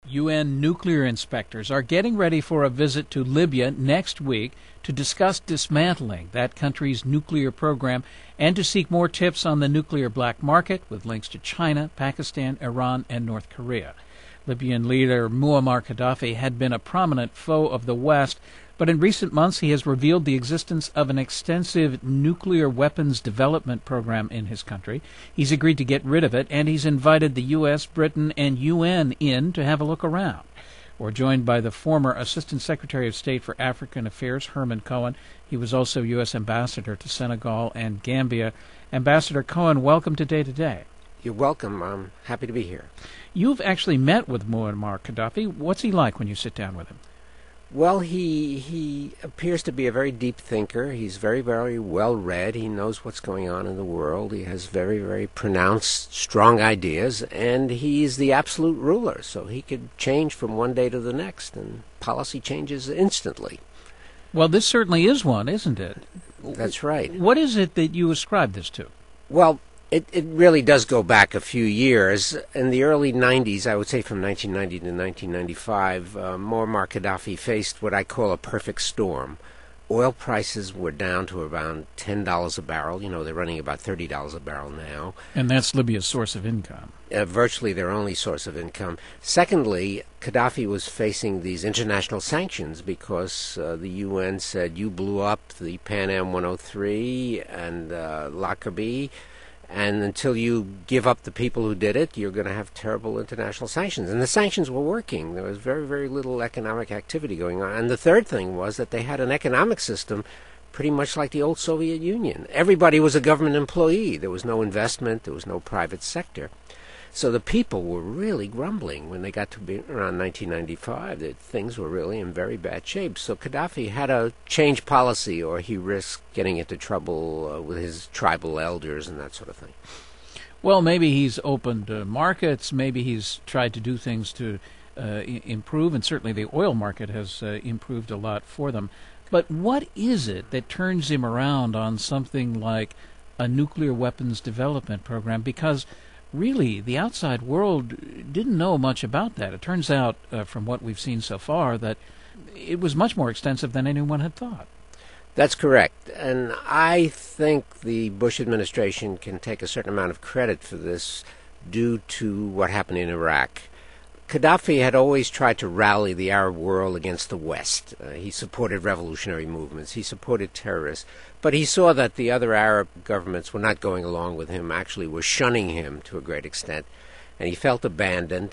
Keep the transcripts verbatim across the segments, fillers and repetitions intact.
U N nuclear inspectors are getting ready for a visit to Libya next week to discuss dismantling that country's nuclear program and to seek more tips on the nuclear black market with links to China, Pakistan, Iran, and North Korea. Libyan leader Muammar Gaddafi had been a prominent foe of the West, but in recent months he has revealed the existence of an extensive nuclear weapons development program in his country. He's agreed to get rid of it, and he's invited the U S, Britain, and U N in to have a look around. We're joined by the former Assistant Secretary of State for African Affairs, Herman Cohen. He was also U S Ambassador to Senegal and Gambia. Ambassador Cohen, welcome to Day to Day. You're welcome. I'm happy to be here. You've actually met with Muammar Gaddafi. What's he like when you sit down with him? Well, he he appears to be a very deep thinker. He's very, very well read. He knows what's going on in the world. He has very, very pronounced, strong ideas, and he's the absolute ruler. So he could change from one day to the next, and policy changes instantly. Well, this certainly is one, isn't it? That's right. What is it that you ascribe this to? Well, It it really does go back a few years. In the early nineties, I would say from nineteen ninety to nineteen ninety-five, uh, Muammar Gaddafi faced what I call a perfect storm. Oil prices were down to around ten dollars a barrel. You know, they're running about thirty dollars a barrel now. And that's Libya's source of income. Uh, virtually their only source of income. Secondly, Gaddafi was facing these international sanctions because uh, the U N said, you blew up the Pan Am one oh three and uh, Lockerbie, and until you give up the people who did it, you're going to have terrible international sanctions. And the sanctions were working. There was very, very little economic activity going on. And the third thing was that they had an economic system pretty much like the old Soviet Union. Everybody was a government employee. There was no investment. There was no private sector. So the people were really grumbling when they got to be around nineteen ninety-five that things were really in very bad shape. So Gaddafi had to change policy, or he risked getting into trouble uh, with his tribal elders and that sort of thing. Well, maybe he's opened uh, markets. Maybe he's tried to do things to uh, I- improve, and certainly the oil market has uh, improved a lot for them. But what is it that turns him around on something like a nuclear weapons development program? Because really, the outside world didn't know much about that. It turns out, uh, from what we've seen so far, that it was much more extensive than anyone had thought. That's correct. And I think the Bush administration can take a certain amount of credit for this due to what happened in Iraq. Gaddafi had always tried to rally the Arab world against the West. Uh, he supported revolutionary movements. He supported terrorists. But he saw that the other Arab governments were not going along with him, actually were shunning him to a great extent. And he felt abandoned.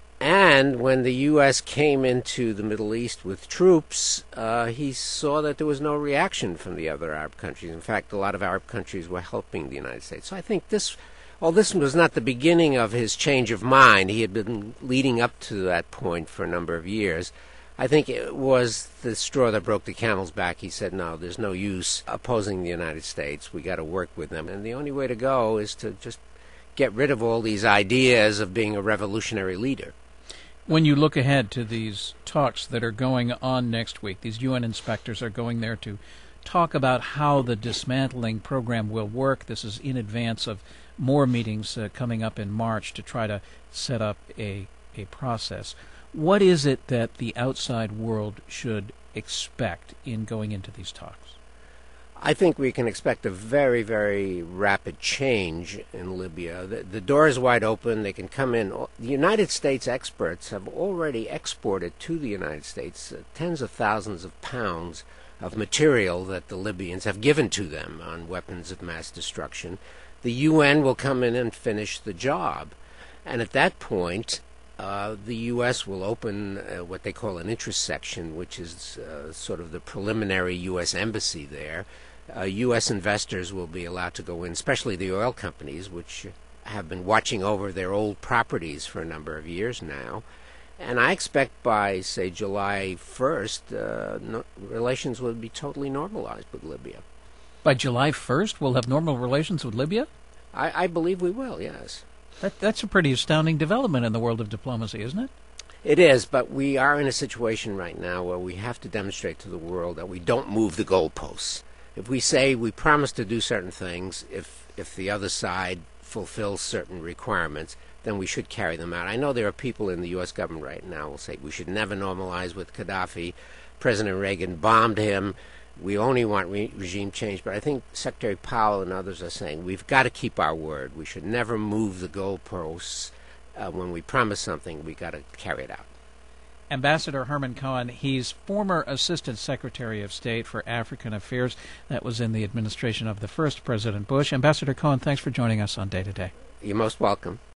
And when the U S came into the Middle East with troops, uh, he saw that there was no reaction from the other Arab countries. In fact, a lot of Arab countries were helping the United States. So I think this... Well, this was not the beginning of his change of mind. He had been leading up to that point for a number of years. I think it was the straw that broke the camel's back. He said, no, there's no use opposing the United States. We got to work with them. And the only way to go is to just get rid of all these ideas of being a revolutionary leader. When you look ahead to these talks that are going on next week, these U N inspectors are going there to talk about how the dismantling program will work. This is in advance of more meetings uh, coming up in March to try to set up a a process. What is it that the outside world should expect in going into these talks? I think we can expect a very, very rapid change in Libya. The, the door is wide open. They can come in. The United States experts have already exported to the United States uh, tens of thousands of pounds of material that the Libyans have given to them on weapons of mass destruction. The U N will come in and finish the job. And at that point, uh, the U S will open uh, what they call an interest section, which is uh, sort of the preliminary U S embassy there. Uh, U S investors will be allowed to go in, especially the oil companies, which have been watching over their old properties for a number of years now. And I expect by, say, July first, uh, no, relations will be totally normalized with Libya. By July first, we'll have normal relations with Libya? I, I believe we will, yes. That, that's a pretty astounding development in the world of diplomacy, isn't it? It is, but we are in a situation right now where we have to demonstrate to the world that we don't move the goalposts. If we say we promise to do certain things, if if the other side fulfills certain requirements, then we should carry them out. I know there are people in the U S government right now who will say we should never normalize with Gaddafi. President Reagan bombed him. We only want re- regime change. But I think Secretary Powell and others are saying we've got to keep our word. We should never move the goalposts. Uh, when we promise something, we've got to carry it out. Ambassador Herman Cohen, he's former Assistant Secretary of State for African Affairs. That was in the administration of the first President Bush. Ambassador Cohen, thanks for joining us on Day to Day. You're most welcome.